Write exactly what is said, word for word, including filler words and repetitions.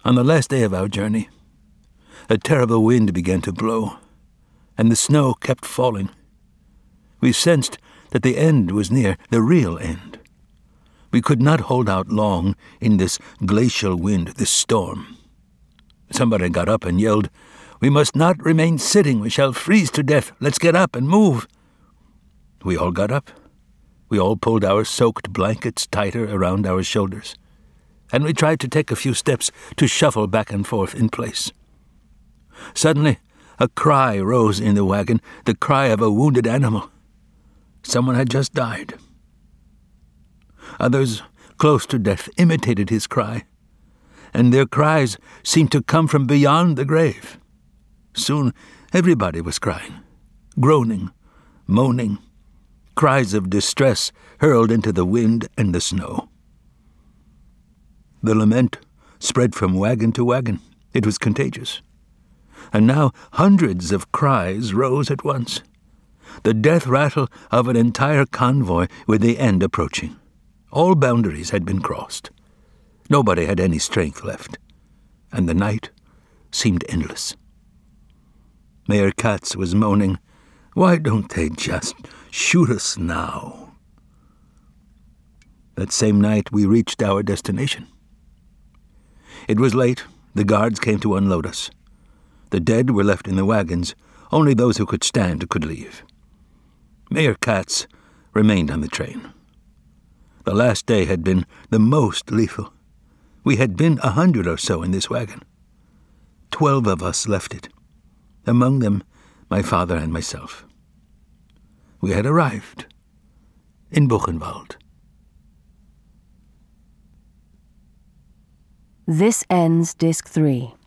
On the last day of our journey, a terrible wind began to blow, and the snow kept falling. We sensed that the end was near, the real end. We could not hold out long in this glacial wind, this storm. Somebody got up and yelled, "We must not remain sitting. We shall freeze to death. Let's get up and move." We all got up. We all pulled our soaked blankets tighter around our shoulders, and we tried to take a few steps to shuffle back and forth in place. Suddenly, a cry rose in the wagon, the cry of a wounded animal. Someone had just died. Others, close to death, imitated his cry, and their cries seemed to come from beyond the grave. Soon, everybody was crying, groaning, moaning, cries of distress hurled into the wind and the snow. The lament spread from wagon to wagon. It was contagious. And now hundreds of cries rose at once, the death rattle of an entire convoy with the end approaching. All boundaries had been crossed. Nobody had any strength left, and the night seemed endless. Mayor Katz was moaning, "Why don't they just shoot us now?" That same night we reached our destination. It was late. The guards came to unload us. The dead were left in the wagons. Only those who could stand could leave. Mayor Katz remained on the train. The last day had been the most lethal. We had been a hundred or so in this wagon. Twelve of us left it, among them my father and myself. We had arrived in Buchenwald. This ends Disc three.